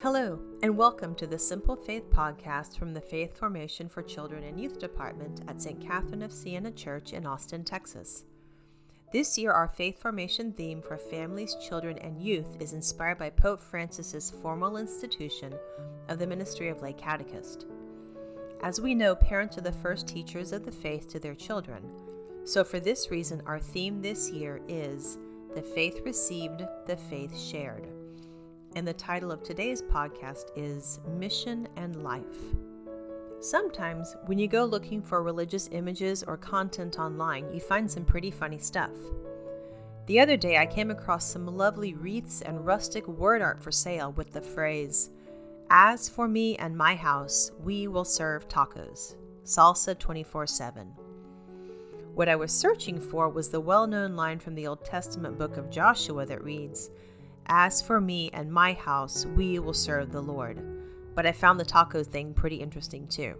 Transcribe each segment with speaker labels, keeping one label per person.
Speaker 1: Hello, and welcome to the Simple Faith Podcast from the Faith Formation for Children and Youth Department at St. Catherine of Siena Church in Austin, Texas. This year, our Faith Formation theme for families, children, and youth is inspired by Pope Francis's formal institution of the Ministry of Lay Catechist. As we know, parents are the first teachers of the faith to their children. So for this reason, our theme this year is The Faith Received, the Faith Shared. And the title of today's podcast is Mission and Life. Sometimes when you go looking for religious images or content online, you find some pretty funny stuff. The other day I came across some lovely wreaths and rustic word art for sale with the phrase, "As for me and my house, we will serve tacos. Salsa 24/7. What I was searching for was the well-known line from the Old Testament book of Joshua that reads, "As for me and my house, we will serve the Lord." But I found the taco thing pretty interesting too.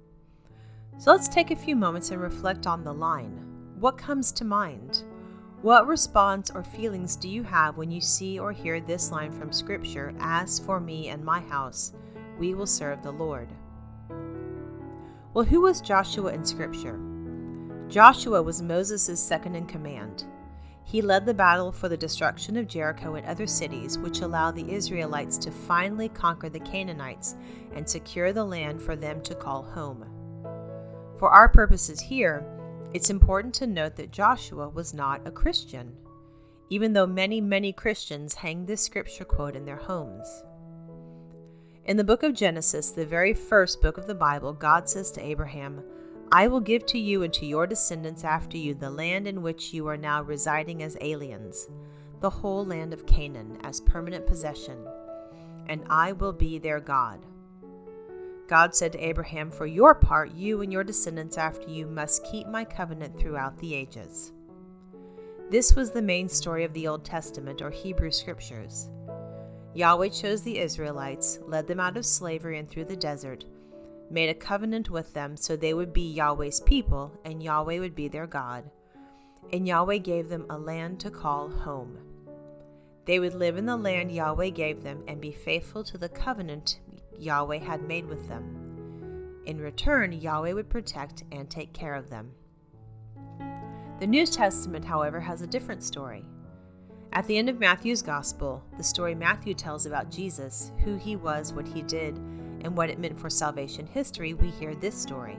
Speaker 1: So let's take a few moments and reflect on the line. What comes to mind? What response or feelings do you have when you see or hear this line from Scripture, "As for me and my house, we will serve the Lord"? Well, who was Joshua in Scripture? Joshua was Moses' second in command. He led the battle for the destruction of Jericho and other cities, which allowed the Israelites to finally conquer the Canaanites and secure the land for them to call home. For our purposes here, it's important to note that Joshua was not a Christian, even though many Christians hang this scripture quote in their homes. In the book of Genesis, the very first book of the Bible, God says to Abraham, "I will give to you and to your descendants after you the land in which you are now residing as aliens, the whole land of Canaan as permanent possession, and I will be their God." God said to Abraham, "For your part, you and your descendants after you must keep my covenant throughout the ages." This was the main story of the Old Testament or Hebrew Scriptures. Yahweh chose the Israelites, led them out of slavery and through the desert, made a covenant with them so they would be Yahweh's people and Yahweh would be their God. And Yahweh gave them a land to call home. They would live in the land Yahweh gave them and be faithful to the covenant Yahweh had made with them. In return, Yahweh would protect and take care of them. The New Testament, however, has a different story. At the end of Matthew's Gospel, the story Matthew tells about Jesus, who he was, what he did, and what it meant for salvation history, we hear this story.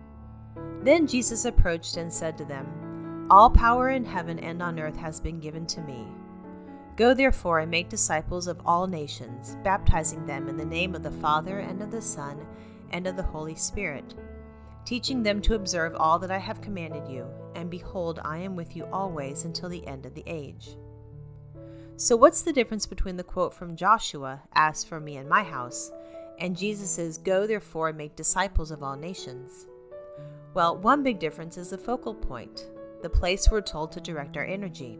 Speaker 1: Then Jesus approached and said to them, "All power in heaven and on earth has been given to me. Go therefore and make disciples of all nations, baptizing them in the name of the Father and of the Son and of the Holy Spirit, teaching them to observe all that I have commanded you, and behold, I am with you always until the end of the age." So what's the difference between the quote from Joshua, "As for me and my house," and Jesus' "Go therefore and make disciples of all nations"? Well, one big difference is the focal point, the place we're told to direct our energy.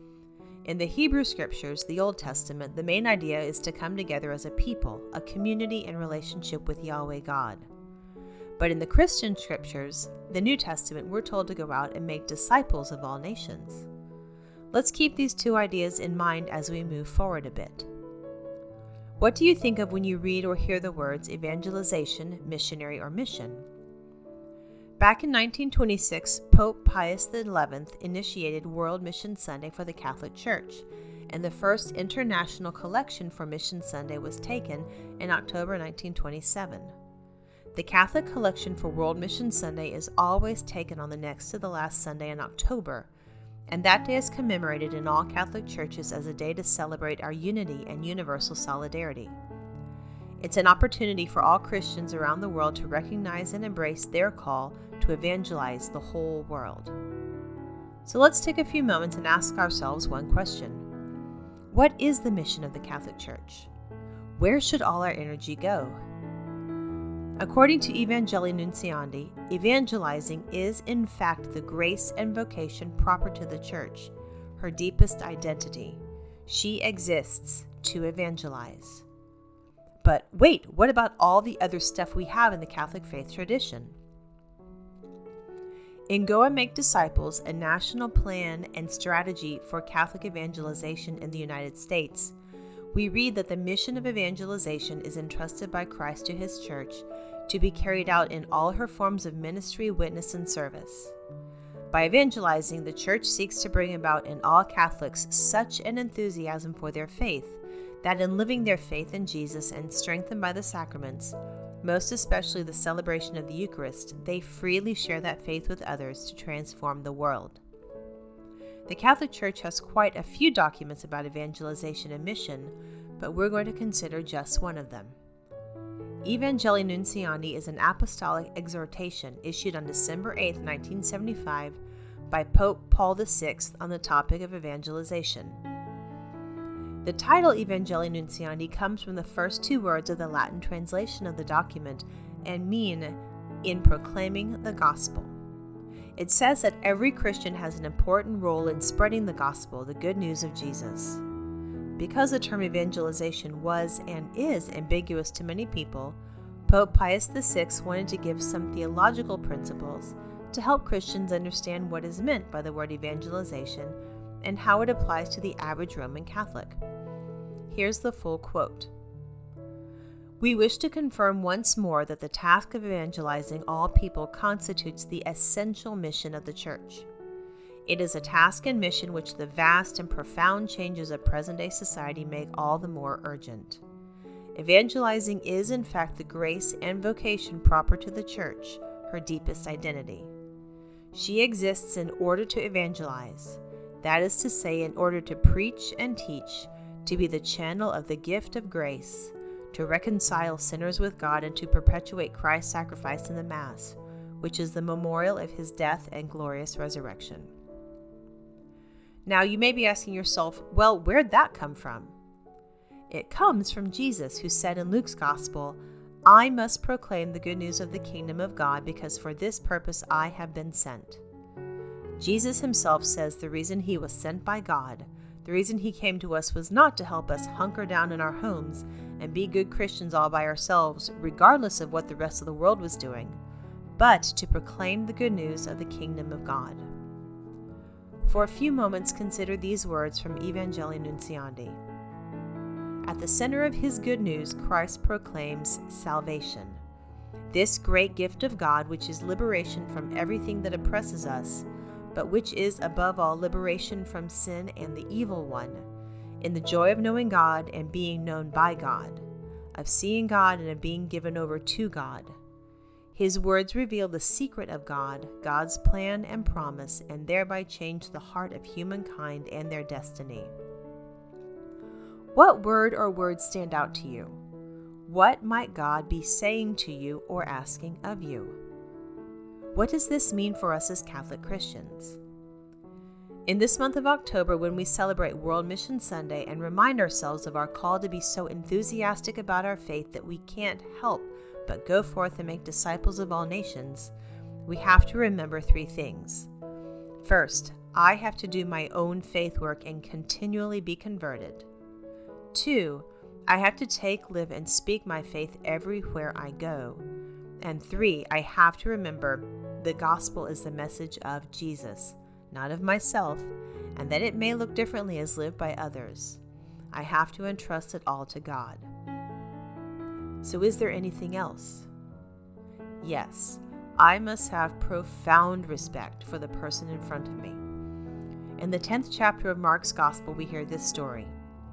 Speaker 1: In the Hebrew Scriptures, the Old Testament, the main idea is to come together as a people, a community in relationship with Yahweh God. But in the Christian Scriptures, the New Testament, we're told to go out and make disciples of all nations. Let's keep these two ideas in mind as we move forward a bit. What do you think of when you read or hear the words evangelization, missionary, or mission? Back in 1926, Pope Pius XI initiated World Mission Sunday for the Catholic Church, and the first international collection for Mission Sunday was taken in October 1927. The Catholic collection for World Mission Sunday is always taken on the next to the last Sunday in October, and that day is commemorated in all Catholic churches as a day to celebrate our unity and universal solidarity. It's an opportunity for all Christians around the world to recognize and embrace their call to evangelize the whole world. So let's take a few moments and ask ourselves one question. What is the mission of the Catholic Church? Where should all our energy go? According to Evangelii Nuntiandi, evangelizing is in fact the grace and vocation proper to the Church, her deepest identity. She exists to evangelize. But wait, what about all the other stuff we have in the Catholic faith tradition? In Go and Make Disciples, a national plan and strategy for Catholic evangelization in the United States, we read that the mission of evangelization is entrusted by Christ to his church to be carried out in all her forms of ministry, witness, and service. By evangelizing, the church seeks to bring about in all Catholics such an enthusiasm for their faith that in living their faith in Jesus and strengthened by the sacraments, most especially the celebration of the Eucharist, they freely share that faith with others to transform the world. The Catholic Church has quite a few documents about evangelization and mission, but we're going to consider just one of them. Evangelii Nuntiandi is an apostolic exhortation issued on December 8, 1975, by Pope Paul VI on the topic of evangelization. The title Evangelii Nuntiandi comes from the first two words of the Latin translation of the document and mean, in proclaiming the gospel. It says that every Christian has an important role in spreading the gospel, the good news of Jesus. Because the term evangelization was and is ambiguous to many people, Pope Pius VI wanted to give some theological principles to help Christians understand what is meant by the word evangelization and how it applies to the average Roman Catholic. Here's the full quote. "We wish to confirm once more that the task of evangelizing all people constitutes the essential mission of the Church. It is a task and mission which the vast and profound changes of present-day society make all the more urgent. Evangelizing is, in fact, the grace and vocation proper to the Church, her deepest identity. She exists in order to evangelize, that is to say, in order to preach and teach, to be the channel of the gift of grace, to reconcile sinners with God, and to perpetuate Christ's sacrifice in the Mass, which is the memorial of his death and glorious resurrection." Now you may be asking yourself, well, where'd that come from? It comes from Jesus, who said in Luke's Gospel, "I must proclaim the good news of the kingdom of God, because for this purpose I have been sent." Jesus himself says the reason he was sent by God, the reason he came to us, was not to help us hunker down in our homes and be good Christians all by ourselves, regardless of what the rest of the world was doing, but to proclaim the good news of the kingdom of God. For a few moments, consider these words from Evangelii Nuntiandi. At the center of his good news, Christ proclaims salvation. This great gift of God, which is liberation from everything that oppresses us, but which is above all liberation from sin and the evil one, in the joy of knowing God and being known by God, of seeing God and of being given over to God. His words reveal the secret of God, God's plan and promise, and thereby change the heart of humankind and their destiny. What word or words stand out to you? What might God be saying to you or asking of you? What does this mean for us as Catholic Christians? In this month of October, when we celebrate World Mission Sunday and remind ourselves of our call to be so enthusiastic about our faith that we can't help but go forth and make disciples of all nations, we have to remember three things. First, I have to do my own faith work and continually be converted. 2, I have to take, live, and speak my faith everywhere I go. And 3, I have to remember the gospel is the message of Jesus, not of myself, and that it may look differently as lived by others. I have to entrust it all to God. So is there anything else? Yes, I must have profound respect for the person in front of me. In the 10th chapter of Mark's Gospel, we hear this story.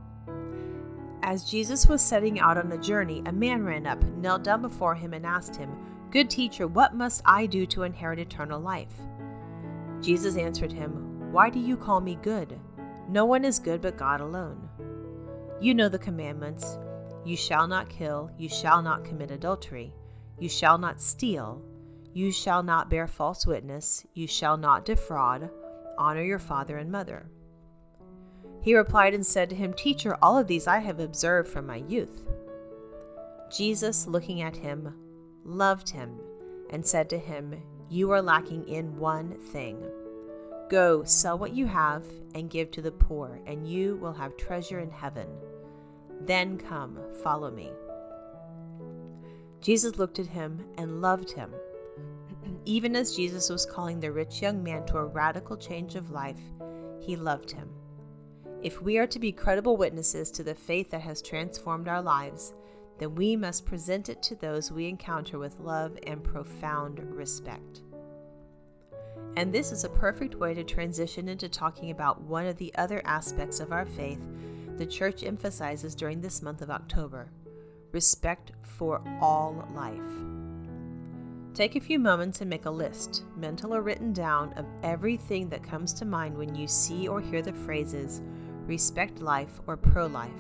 Speaker 1: As Jesus was setting out on a journey, a man ran up, knelt down before him, and asked him, "Good teacher, what must I do to inherit eternal life?" Jesus answered him, "Why do you call me good? No one is good but God alone. You know the commandments. You shall not kill, you shall not commit adultery, you shall not steal, you shall not bear false witness, you shall not defraud, honor your father and mother." He replied and said to him, "Teacher, all of these I have observed from my youth." Jesus, looking at him, loved him and said to him, "You are lacking in one thing. Go, sell what you have and give to the poor, and you will have treasure in heaven. Then come, follow me." Jesus looked at him and loved him. Even as Jesus was calling the rich young man to a radical change of life, he loved him. If we are to be credible witnesses to the faith that has transformed our lives, then we must present it to those we encounter with love and profound respect. And this is a perfect way to transition into talking about one of the other aspects of our faith the Church emphasizes during this month of October: respect for all life. Take a few moments and make a list, mental or written down, of everything that comes to mind when you see or hear the phrases respect life or pro-life.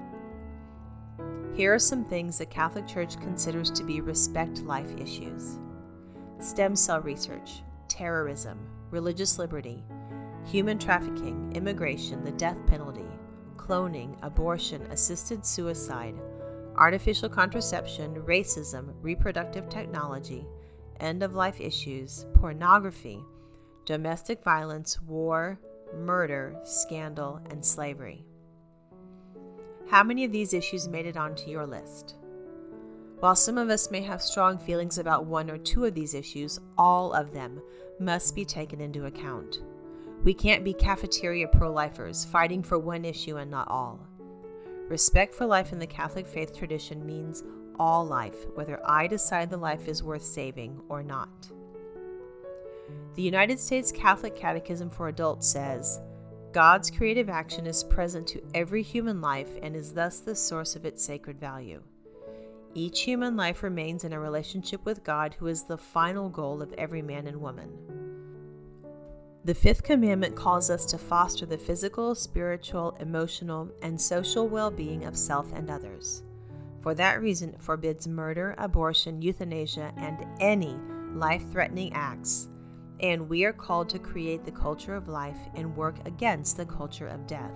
Speaker 1: Here are some things the Catholic Church considers to be respect life issues: stem cell research, terrorism, religious liberty, human trafficking, immigration, the death penalty, cloning, abortion, assisted suicide, artificial contraception, racism, reproductive technology, end-of-life issues, pornography, domestic violence, war, murder, scandal, and slavery. How many of these issues made it onto your list? While some of us may have strong feelings about one or two of these issues, all of them must be taken into account. We can't be cafeteria pro-lifers, fighting for one issue and not all. Respect for life in the Catholic faith tradition means all life, whether I decide the life is worth saving or not. The United States Catholic Catechism for Adults says, God's creative action is present to every human life and is thus the source of its sacred value. Each human life remains in a relationship with God, who is the final goal of every man and woman. The fifth commandment calls us to foster the physical, spiritual, emotional, and social well-being of self and others. For that reason, it forbids murder, abortion, euthanasia, and any life-threatening acts, and we are called to create the culture of life and work against the culture of death.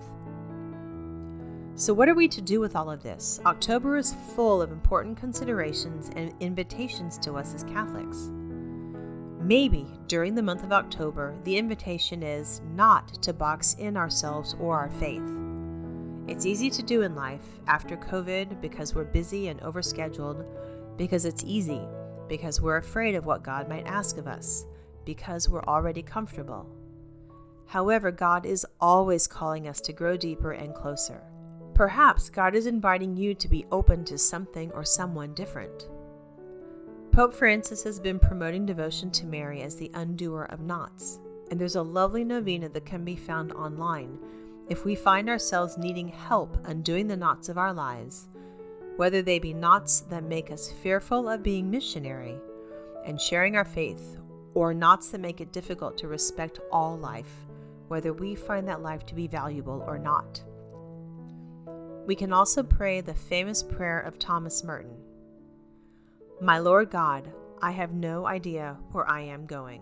Speaker 1: So what are we to do with all of this? October is full of important considerations and invitations to us as Catholics. Maybe during the month of October, the invitation is not to box in ourselves or our faith. It's easy to do in life after COVID because we're busy and overscheduled, because it's easy, because we're afraid of what God might ask of us, because we're already comfortable. However, God is always calling us to grow deeper and closer. Perhaps God is inviting you to be open to something or someone different. Pope Francis has been promoting devotion to Mary as the undoer of knots, and there's a lovely novena that can be found online if we find ourselves needing help undoing the knots of our lives, whether they be knots that make us fearful of being missionary and sharing our faith, or knots that make it difficult to respect all life, whether we find that life to be valuable or not. We can also pray the famous prayer of Thomas Merton. My Lord God, I have no idea where I am going.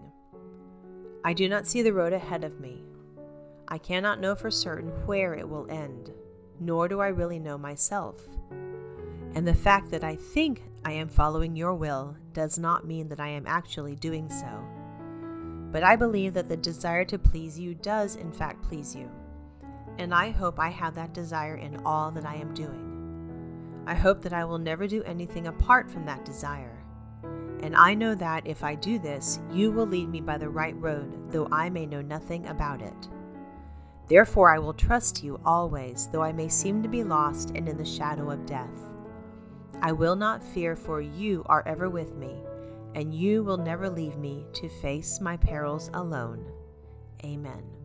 Speaker 1: I do not see the road ahead of me. I cannot know for certain where it will end, nor do I really know myself. And the fact that I think I am following your will does not mean that I am actually doing so. But I believe that the desire to please you does in fact please you. And I hope I have that desire in all that I am doing. I hope that I will never do anything apart from that desire. And I know that if I do this, you will lead me by the right road, though I may know nothing about it. Therefore I will trust you always, though I may seem to be lost and in the shadow of death. I will not fear, for you are ever with me, and you will never leave me to face my perils alone. Amen.